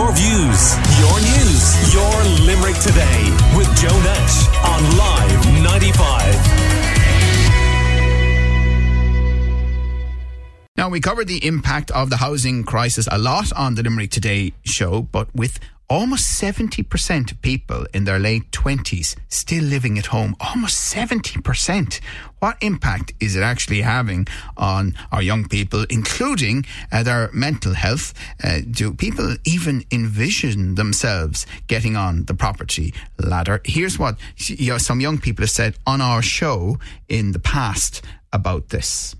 Your views, your news, your Limerick Today with Joe Nash on Live 95. Now, we covered the impact of the housing crisis a lot on the Limerick Today show, but with almost 70% of people in their late 20s still living at home, almost 70%. What impact is it actually having on our young people, including their mental health? Do people even envision themselves getting on the property ladder? Here's what some young people have said on our show in the past about this.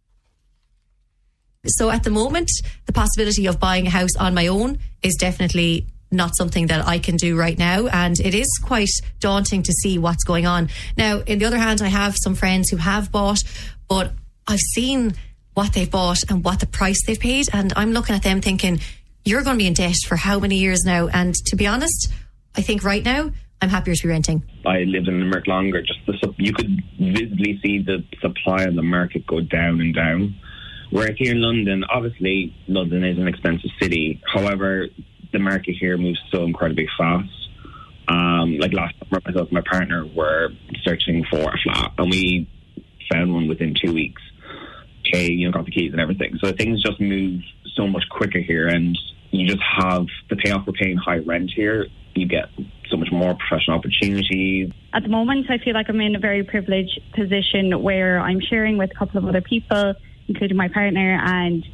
So at the moment, the possibility of buying a house on my own is definitely not something that I can do right now, and it is quite daunting to see what's going on. Now, on the other hand, I have some friends who have bought, but I've seen what they've bought and what the price they've paid, and I'm looking at them thinking, you're going to be in debt for how many years now? And to be honest, I think right now I'm happier to be renting. I lived in Limerick longer. You could visibly see the supply on the market go down and down. Whereas here in London, obviously London is an expensive city. However, the market here moves so incredibly fast. Like last summer, myself and my partner were searching for a flat, and we found one within 2 weeks. Got the keys and everything. So things just move so much quicker here, and you just have the payoff for paying high rent here. You get so much more professional opportunities. At the moment, I feel like I'm in a very privileged position where I'm sharing with a couple of other people, including my partner, and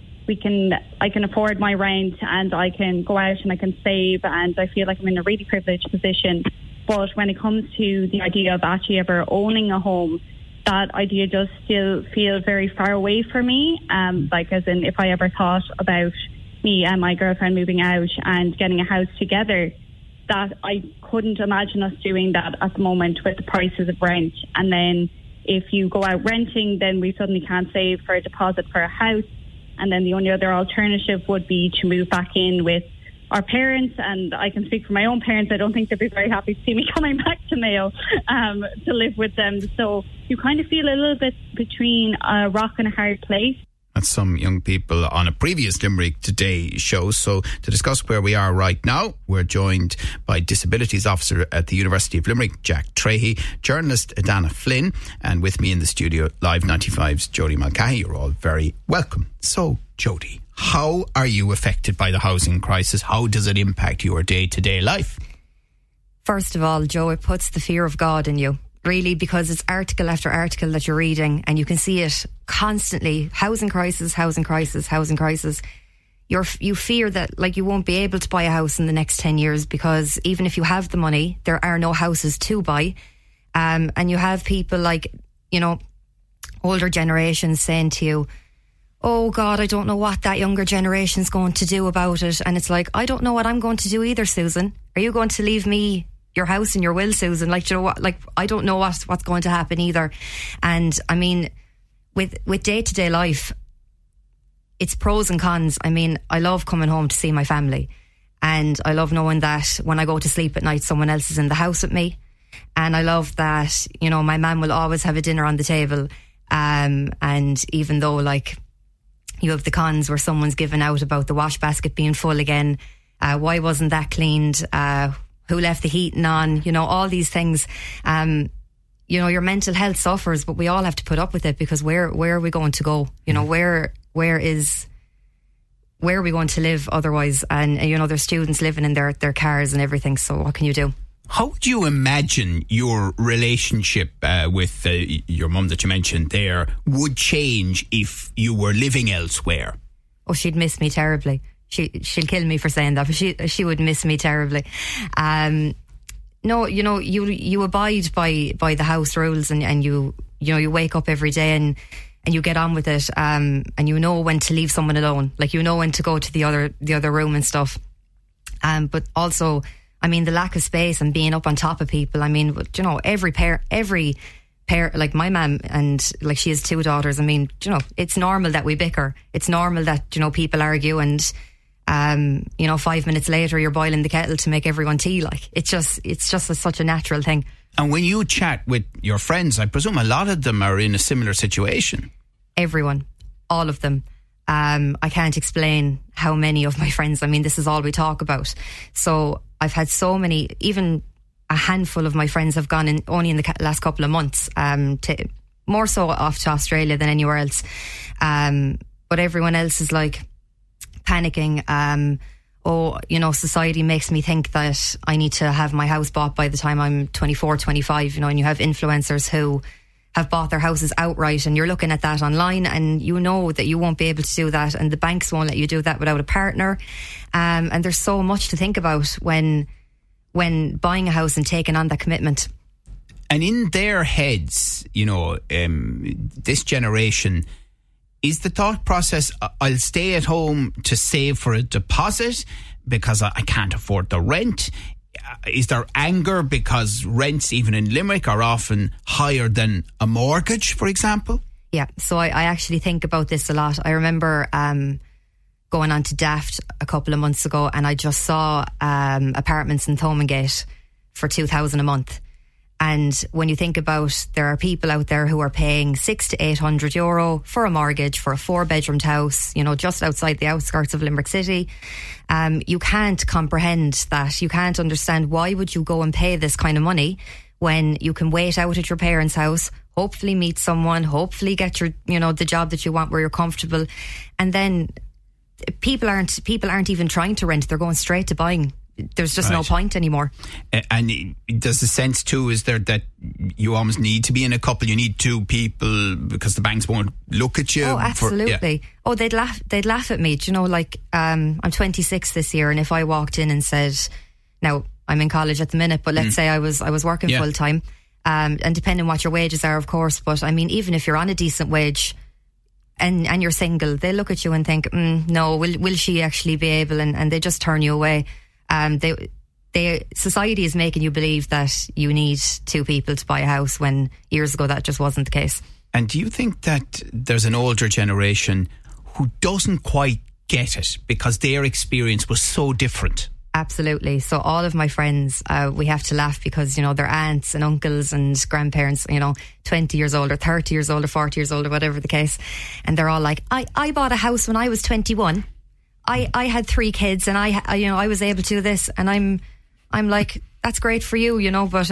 I can afford my rent, and I can go out and I can save, and I feel like I'm in a really privileged position. But when it comes to the idea of actually ever owning a home, that idea does still feel very far away for me. Like as in, if I ever thought about me and my girlfriend moving out and getting a house together, that I couldn't imagine us doing that at the moment with the prices of rent. And then if you go out renting, then we suddenly can't save for a deposit for a house. And then the only other alternative would be to move back in with our parents. And I can speak for my own parents. I don't think they'd be very happy to see me coming back to Mayo to live with them. So you kind of feel a little bit between a rock and a hard place. That's some young people on a previous Limerick Today show. So to discuss where we are right now, we're joined by Disabilities Officer at the University of Limerick, Jack Trahey, journalist Dana Flynn, and with me in the studio, Live 95's Jody Mulcahy. You're all very welcome. So, Jody, how are you affected by the housing crisis? How does it impact your day-to-day life? First of all, Joe, it puts the fear of God in you. Really, because it's article after article that you're reading and you can see it constantly. Housing crisis, housing crisis, housing crisis. You fear that like you won't be able to buy a house in the next 10 years because even if you have the money, there are no houses to buy. And you have people like, older generations saying to you, oh God, I don't know what that younger generation's going to do about it. And it's like, I don't know what I'm going to do either, Susan. Are you going to leave me your house and your will, Susan? Like, you know what? Like, I don't know what's going to happen either. And I mean, with day-to-day life, it's pros and cons. I mean, I love coming home to see my family, and I love knowing that when I go to sleep at night, someone else is in the house with me. And I love that, my mum will always have a dinner on the table. And even though, like, you have the cons where someone's given out about the wash basket being full again, why wasn't that cleaned? Who left the heating on, all these things. Your mental health suffers, but we all have to put up with it because where are we going to go? Where are we going to live otherwise? And, there's students living in their cars and everything. So what can you do? How would you imagine your relationship with your mum that you mentioned there would change if you were living elsewhere? Oh, she'd miss me terribly. She'll kill me for saying that, but she would miss me terribly. No, you abide by the house rules, and you wake up every day and you get on with it, and you know when to leave someone alone, like when to go to the other room and stuff. But also, I mean, the lack of space and being up on top of people. I mean, every pair, like my mum, and like she has 2 daughters. I mean, it's normal that we bicker. It's normal that people argue and. 5 minutes later you're boiling the kettle to make everyone tea. Like it's just such a natural thing. And when you chat with your friends, I presume a lot of them are in a similar situation. Everyone, all of them. I can't explain how many of my friends, I mean, this is all we talk about. So I've had so many, even a handful of my friends have gone in only in the last couple of months, more so off to Australia than anywhere else. But everyone else is like panicking. Society makes me think that I need to have my house bought by the time I'm 24, 25, and you have influencers who have bought their houses outright, and you're looking at that online and you know that you won't be able to do that, and the banks won't let you do that without a partner. And there's so much to think about when buying a house and taking on that commitment. And in their heads, this generation, is the thought process, I'll stay at home to save for a deposit because I can't afford the rent? Is there anger because rents, even in Limerick, are often higher than a mortgage, for example? Yeah, so I actually think about this a lot. I remember going on to Daft a couple of months ago, and I just saw apartments in Thomondgate for $2,000 a month. And when you think about, there are people out there who are paying €600 to €800 for a mortgage for a 4-bedroomed house, just outside the outskirts of Limerick City. You can't comprehend that. You can't understand why would you go and pay this kind of money when you can wait out at your parents' house, hopefully meet someone, hopefully get your, the job that you want where you're comfortable. And then people aren't even trying to rent. They're going straight to buying. There's just no point anymore. And does the sense too is there that you almost need to be in a couple? You need 2 people because the banks won't look at you. Oh, absolutely. Oh, they'd laugh at me. I'm 26 this year, and if I walked in and said, now I'm in college at the minute, but let's say I was working full time, and depending on what your wages are, of course. But I mean, even if you're on a decent wage and you're single, they look at you and think, no, will she actually be able? And they just turn you away. Society is making you believe that you need 2 people to buy a house when years ago that just wasn't the case. And do you think that there's an older generation who doesn't quite get it because their experience was so different? Absolutely. So all of my friends, we have to laugh because, their aunts and uncles and grandparents, 20 years older, 30 years older, 40 years older, whatever the case. And they're all like, I bought a house when I was 21. I had 3 kids and I was able to do this, and I'm like, that's great for you, but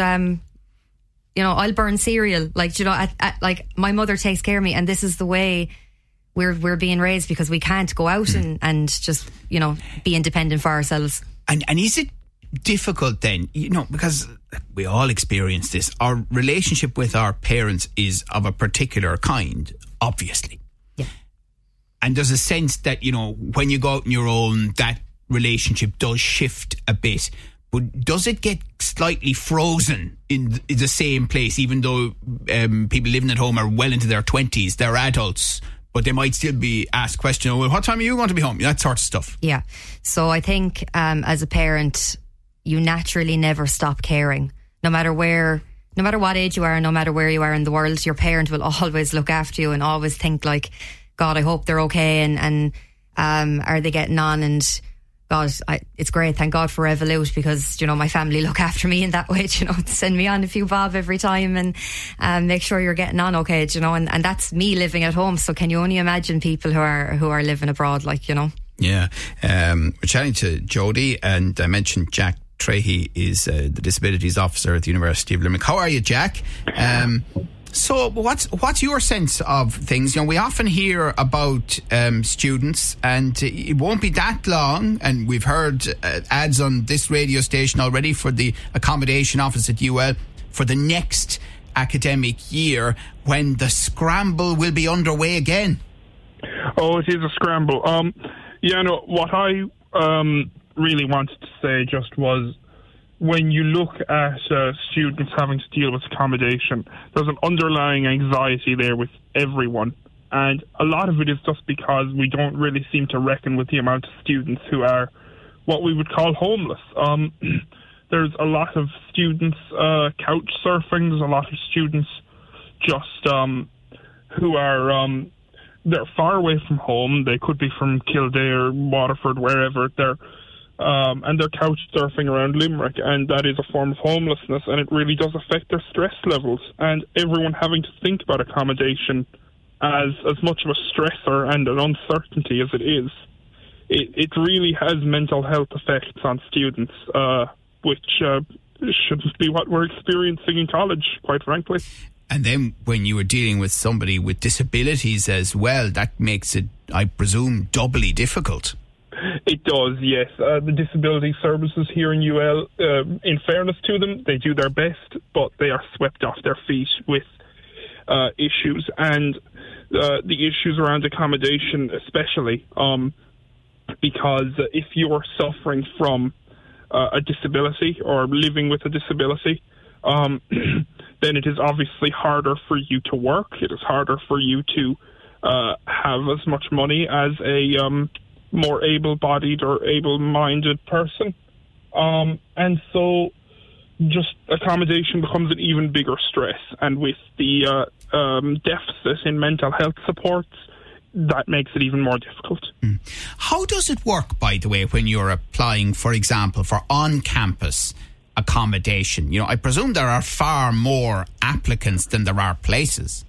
I'll burn cereal, like my mother takes care of me, and this is the way we're being raised because we can't go out and just be independent for ourselves. And is it difficult then, because we all experience this, our relationship with our parents is of a particular kind, obviously. And there's a sense that, when you go out on your own, that relationship does shift a bit. But does it get slightly frozen in the same place, even though people living at home are well into their 20s, they're adults, but they might still be asked questions, well, what time are you going to be home? That sort of stuff. Yeah. So I think as a parent, you naturally never stop caring. No matter what age you are, no matter where you are in the world, your parent will always look after you and always think like, God, I hope they're okay, and are they getting on? And God, it's great. Thank God for Revolut because, my family look after me in that way, send me on a few bob every time and make sure you're getting on okay, and that's me living at home. So can you only imagine people who are living abroad, Yeah. We're chatting to Jody, and I mentioned Jack Trahey is the Disabilities Officer at the University of Limerick. How are you, Jack? So what's your sense of things? We often hear about students, and it won't be that long, and we've heard ads on this radio station already for the accommodation office at UL for the next academic year when the scramble will be underway again. Oh, it is a scramble. What I really wanted to say just was, when you look at students having to deal with accommodation, there's an underlying anxiety there with everyone. And a lot of it is just because we don't really seem to reckon with the amount of students who are what we would call homeless. There's a lot of students couch surfing. There's a lot of students just who are they're far away from home. They could be from Kildare, Waterford, wherever. And they're couch surfing around Limerick, and that is a form of homelessness, and it really does affect their stress levels. And everyone having to think about accommodation as much of a stressor and an uncertainty as it is, it really has mental health effects on students, which shouldn't be what we're experiencing in college, quite frankly. And then when you were dealing with somebody with disabilities as well, that makes it, I presume, doubly difficult. It does, yes. The disability services here in UL, in fairness to them, they do their best, but they are swept off their feet with issues. And the issues around accommodation especially, because if you're suffering from a disability or living with a disability, then it is obviously harder for you to work. It is harder for you to have as much money as a more able-bodied or able-minded person. And so just accommodation becomes an even bigger stress. And with the deficit in mental health supports, that makes it even more difficult. How does it work, by the way, when you're applying, for example, for on-campus accommodation? You know, I presume there are far more applicants than there are places.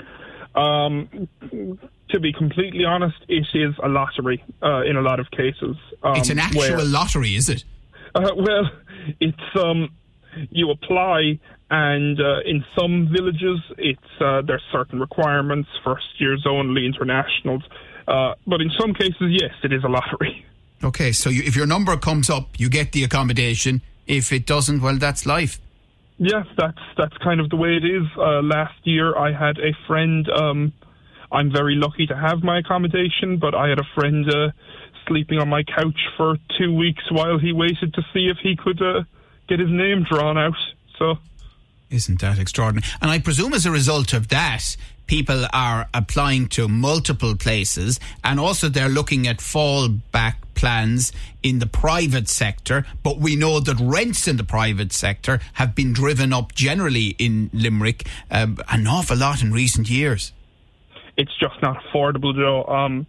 To be completely honest, it is a lottery in a lot of cases. It's an actual lottery, is it? Well, it's you apply, and in some villages, there's certain requirements, first years only, internationals. But in some cases, yes, it is a lottery. Okay, so if your number comes up, you get the accommodation. If it doesn't, well, that's life. Yes, that's kind of the way it is. Last year, I had a friend. I'm very lucky to have my accommodation, but I had a friend sleeping on my couch for 2 weeks while he waited to see if he could get his name drawn out. So, isn't that extraordinary? And I presume as a result of that, people are applying to multiple places, and also they're looking at fallback plans in the private sector. But we know that rents in the private sector have been driven up generally in Limerick an awful lot in recent years. It's just not affordable, Joe.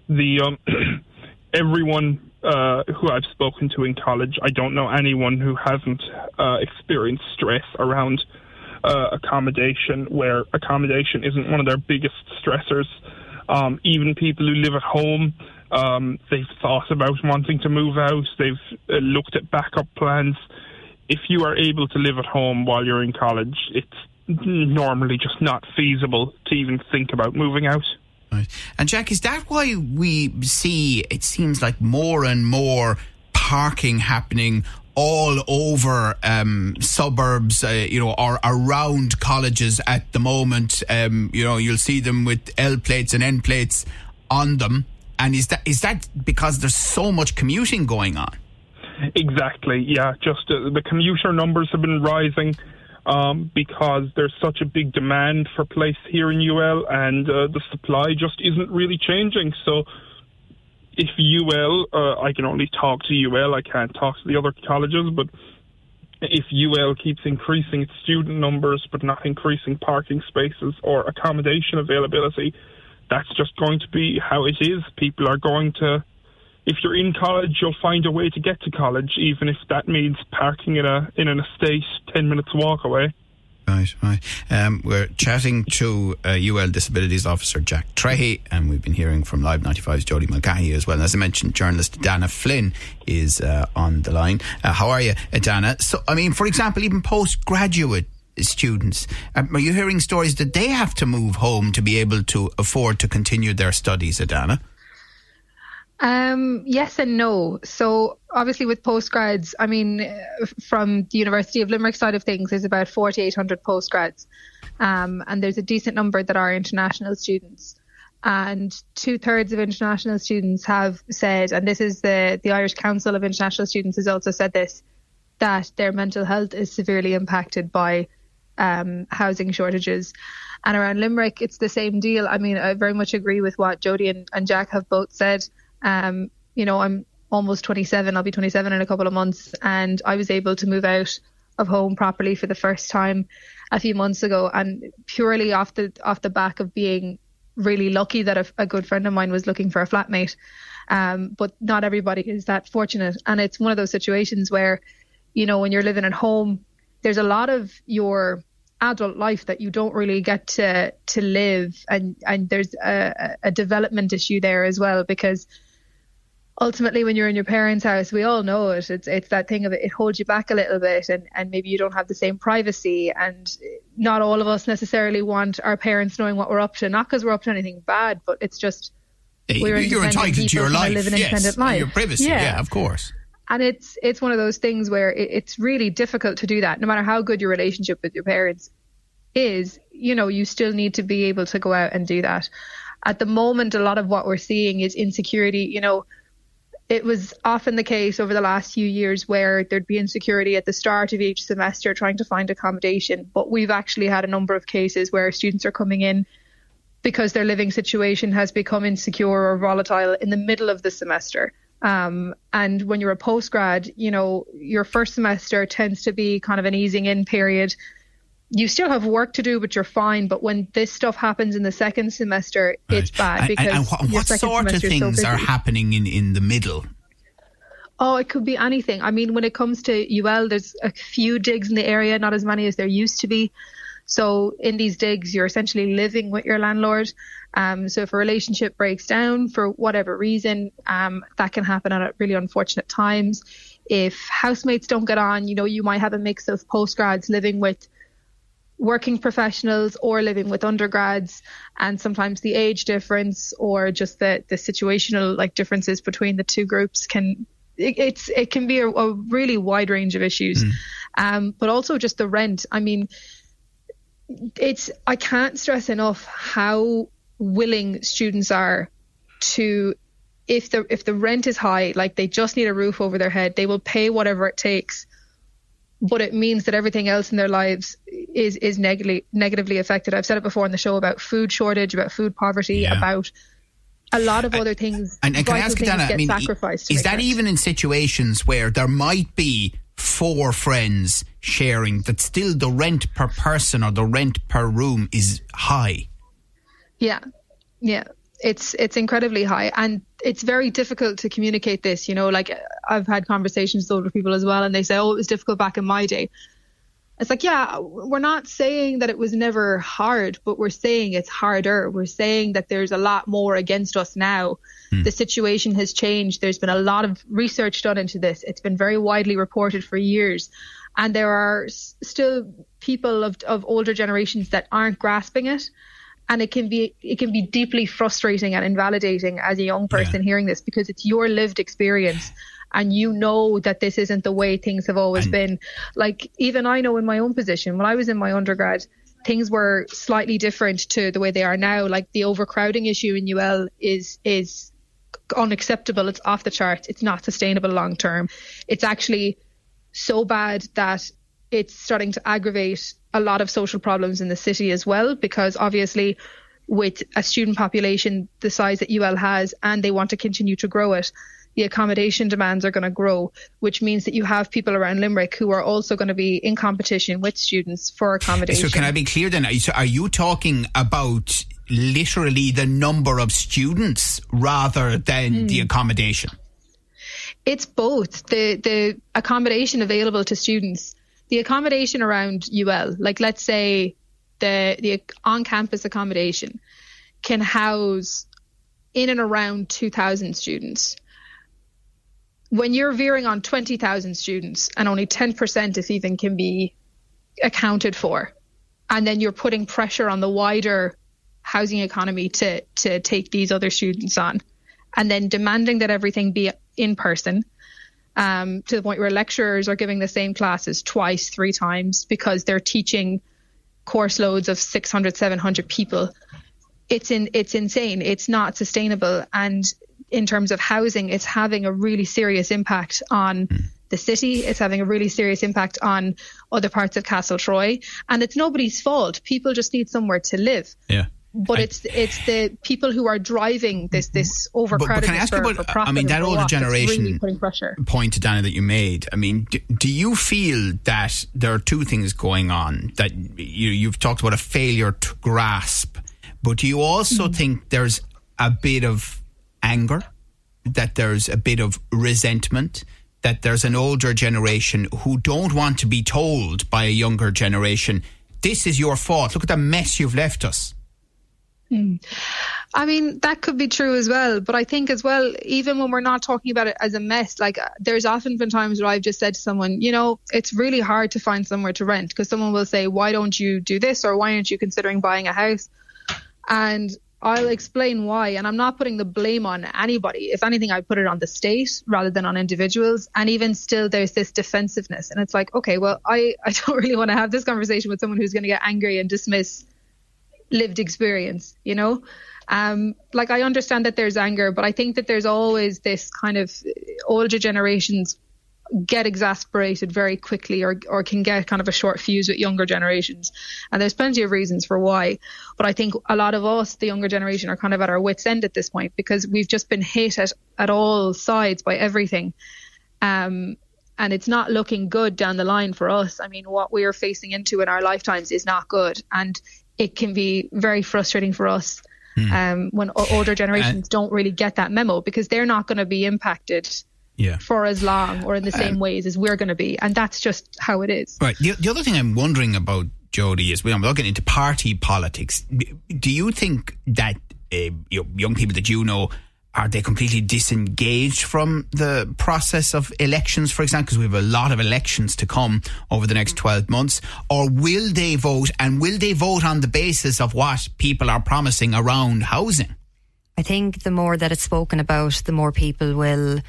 Everyone who I've spoken to in college, I don't know anyone who hasn't experienced stress around accommodation, where accommodation isn't one of their biggest stressors. Even people who live at home, they've thought about wanting to move out. They've looked at backup plans. If you are able to live at home while you're in college, it's normally just not feasible to even think about moving out. Right. And Jack, is that why we see, it seems like more and more parking happening all over suburbs, or around colleges at the moment? You'll see them with L plates and N plates on them. And is that because there's so much commuting going on? Exactly, yeah. Just the commuter numbers have been rising because there's such a big demand for place here in UL, and the supply just isn't really changing. So if UL, I can only talk to UL, I can't talk to the other colleges, but if UL keeps increasing its student numbers but not increasing parking spaces or accommodation availability, that's just going to be how it is. People are going to, if you're in college, you'll find a way to get to college, even if that means parking in an estate 10 minutes walk away. Right. We're chatting to UL Disabilities Officer Jack Trehy, and we've been hearing from Live 95's Jody Mulcahy as well. And as I mentioned, journalist Dana Flynn is on the line. How are you, Dana? So, I mean, for example, even postgraduate students, are you hearing stories that they have to move home to be able to afford to continue their studies, Dana? Yes and no. So obviously with postgrads, I mean, from the University of Limerick side of things, there's about 4,800 postgrads. And there's a decent number that are international students. And 2/3 of international students have said, and this is the Irish Council of International Students has also said this, that their mental health is severely impacted by housing shortages. And around Limerick, it's the same deal. I mean, I very much agree with what Jody and Jack have both said. I'm almost 27. I'll be 27 in a couple of months, and I was able to move out of home properly for the first time a few months ago, and purely off the back of being really lucky that a good friend of mine was looking for a flatmate. But not everybody is that fortunate, and it's one of those situations where, when you're living at home, there's a lot of your adult life that you don't really get to live, and there's a development issue there as well, because ultimately when you're in your parents' house, we all know it, it's that thing of it holds you back a little bit, and maybe you don't have the same privacy, and not all of us necessarily want our parents knowing what we're up to, not because we're up to anything bad, but it's just you're entitled to your life, live an independent life. Your privacy, yeah, of course. And it's one of those things where it's really difficult to do that. No matter how good your relationship with your parents is, you still need to be able to go out and do that. At the moment, a lot of what we're seeing is insecurity. It was often the case over the last few years where there'd be insecurity at the start of each semester trying to find accommodation. But we've actually had a number of cases where students are coming in because their living situation has become insecure or volatile in the middle of the semester. And when you're a postgrad, your first semester tends to be kind of an easing in period. You still have work to do, but you're fine. But when this stuff happens in the second semester, it's bad, because and what sort of things are happening in the middle? Oh, it could be anything. I mean, when it comes to UL, there's a few digs in the area, not as many as there used to be. So in these digs, you're essentially living with your landlord. So if a relationship breaks down for whatever reason, that can happen at really unfortunate times. If housemates don't get on, you might have a mix of postgrads living with working professionals or living with undergrads, and sometimes the age difference or just the situational differences between the two groups can be a really wide range of issues. But also just the rent. I mean, I can't stress enough how willing students are to, if the rent is high, they just need a roof over their head, they will pay whatever it takes. But it means that everything else in their lives is negatively affected. I've said it before on the show about food shortage, about food poverty, about a lot of other things. And can I ask you, Dana, is that even in situations where there might be 4 friends sharing, that still the rent per person or the rent per room is high? Yeah. It's incredibly high, and it's very difficult to communicate this. I've had conversations with older people as well, and they say, "Oh, it was difficult back in my day." It's we're not saying that it was never hard, but we're saying it's harder. We're saying that there's a lot more against us now. The situation has changed. There's been a lot of research done into this. It's been very widely reported for years. And there are still people of older generations that aren't grasping it. And it can be deeply frustrating and invalidating as a young person hearing this, because it's your lived experience. And that this isn't the way things have always been. Even I know in my own position, when I was in my undergrad, things were slightly different to the way they are now. The overcrowding issue in UL is unacceptable. It's off the charts. It's not sustainable long term. It's actually so bad that it's starting to aggravate a lot of social problems in the city as well, because obviously with a student population the size that UL has, and they want to continue to grow it, the accommodation demands are going to grow, which means that you have people around Limerick who are also going to be in competition with students for accommodation. So can I be clear then? Are you talking about literally the number of students rather than the accommodation? It's both. The accommodation available to students, the accommodation around UL, let's say the on-campus accommodation can house in and around 2,000 students. When you're veering on 20,000 students and only 10%, if even, can be accounted for, and then you're putting pressure on the wider housing economy to take these other students on, and then demanding that everything be in person, to the point where lecturers are giving the same classes 2x, 3 times because they're teaching course loads of 600, 700 people. It's insane. It's not sustainable. And in terms of housing, it's having a really serious impact on the city. It's having a really serious impact on other parts of Castletroy. And it's nobody's fault. People just need somewhere to live. Yeah. But it's the people who are driving this overcrowding. But can I ask you about, that older generation really putting pressure. Point, Dana, that you made. Do you feel that there are 2 things going on? That you've talked about a failure to grasp, but do you also think there's a bit of anger, that there's a bit of resentment, that there's an older generation who don't want to be told by a younger generation this is your fault. Look at the mess you've left us. I mean, that could be true as well. But I think as well, even when we're not talking about it as a mess, like there's often been times where I've just said to someone, you know, it's really hard to find somewhere to rent, because someone will say, why don't you do this? Or why aren't you considering buying a house? And I'll explain why. And I'm not putting the blame on anybody. If anything, I put it on the state rather than on individuals. And even still, there's this defensiveness. And it's like, okay, well, I don't really want to have this conversation with someone who's going to get angry and dismiss lived experience, you know? Like, I understand that there's anger, but I think that there's always this kind of older generations get exasperated very quickly, or can get kind of a short fuse with younger generations. And there's plenty of reasons for why. But I think a lot of us, the younger generation, are kind of at our wits' end at this point, because we've just been hit at all sides by everything. And it's not looking good down the line for us. I mean, what we are facing into in our lifetimes is not good. And it can be very frustrating for us when older generations don't really get that memo, because they're not going to be impacted for as long or in the same ways as we're going to be. And that's just how it is. Right. The other thing I'm wondering about, Jody, is when I'm looking into party politics, do you think that young people that you know, are they completely disengaged from the process of elections, for example? Because we have a lot of elections to come over the next 12 months. Or will they vote, and will they vote on the basis of what people are promising around housing? I think the more that it's spoken about, the more people will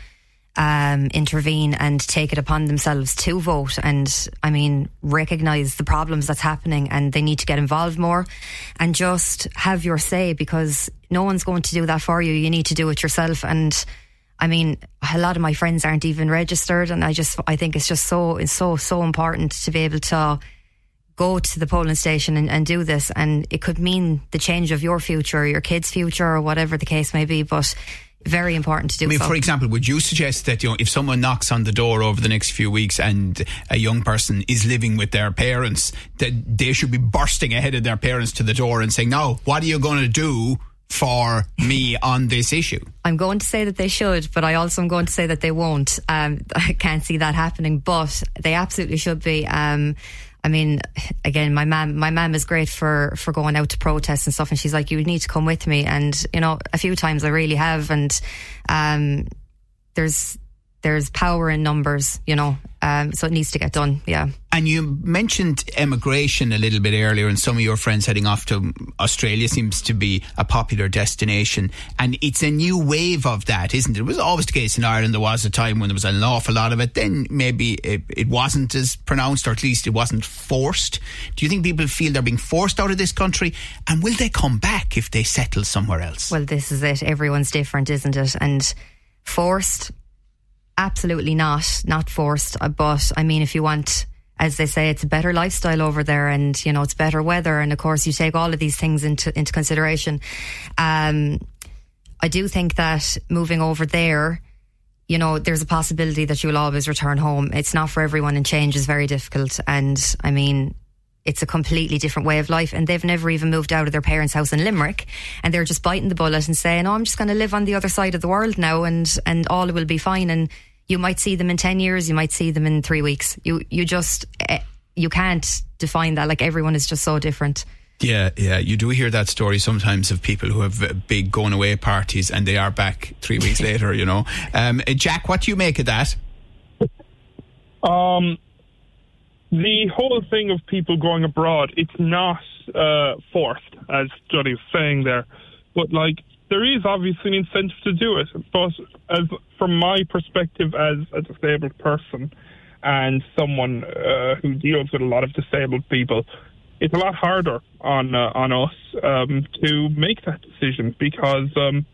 intervene and take it upon themselves to vote, and I mean, recognise the problems that's happening, and they need to get involved more and just have your say, because no one's going to do that for you. You need to do it yourself. And I mean, a lot of my friends aren't even registered, and I think it's just so important to be able to go to the polling station and do this. And it could mean the change of your future, your kids' future, or whatever the case may be, but very important to do. I mean, for example, would you suggest that, you know, if someone knocks on the door over the next few weeks and a young person is living with their parents, that they should be bursting ahead of their parents to the door and saying, no, what are you going to do for me on this issue? I'm going to say that they should, but I also am going to say that they won't. I can't see that happening, but they absolutely should be. I mean, again, my mum is great for going out to protests and stuff, and she's like, you need to come with me. And, you know, a few times I really have, and there's power in numbers, you know, so it needs to get done, yeah. And you mentioned emigration a little bit earlier, and some of your friends heading off to Australia seems to be a popular destination, and it's a new wave of that, isn't it? It was always the case in Ireland. There was a time when there was an awful lot of it, then maybe it wasn't as pronounced, or at least it wasn't forced. Do you think people feel they're being forced out of this country, and will they come back if they settle somewhere else? Well, this is it. Everyone's different, isn't it? And forced, absolutely not forced. But I mean, if you want, as they say, it's a better lifestyle over there, and you know, it's better weather, and of course you take all of these things into consideration. I do think that moving over there, you know, there's a possibility that you'll always return home. It's not for everyone, and change is very difficult. And I mean, it's a completely different way of life, and they've never even moved out of their parents' house in Limerick, and they're just biting the bullet and saying, oh, I'm just going to live on the other side of the world now, and all will be fine. And you might see them in 10 years, you might see them in 3 weeks. You can't define that. Like, everyone is just so different. Yeah, you do hear that story sometimes of people who have big going away parties and they are back 3 weeks later, you know. Jack, what do you make of that? The whole thing of people going abroad, it's not forced, as Jody was saying there. But, like, there is obviously an incentive to do it. But from my perspective as a disabled person and someone who deals with a lot of disabled people, it's a lot harder on us to make that decision, because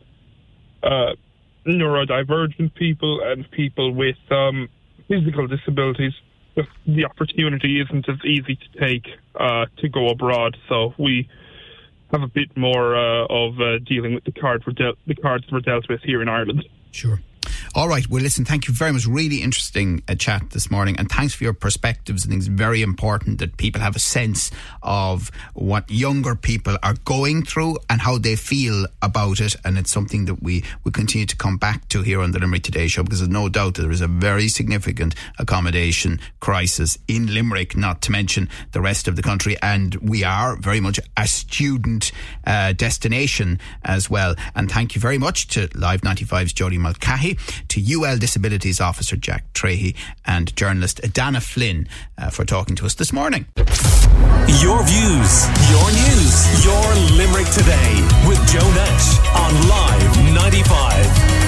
neurodivergent people and people with physical disabilities, the opportunity isn't as easy to take to go abroad. So we have a bit more of dealing with the cards we're dealt with here in Ireland. Sure. All right. Well, listen, thank you very much. Really interesting chat this morning. And thanks for your perspectives. I think it's very important that people have a sense of what younger people are going through and how they feel about it. And it's something that we will continue to come back to here on the Limerick Today show, because there's no doubt that there is a very significant accommodation crisis in Limerick, not to mention the rest of the country. And we are very much a student destination as well. And thank you very much to Live 95's Jody Mulcahy, to UL Disabilities Officer Jack Trahey, and journalist Dana Flynn for talking to us this morning. Your views, your news, your Limerick Today with Joe Nash on Live 95.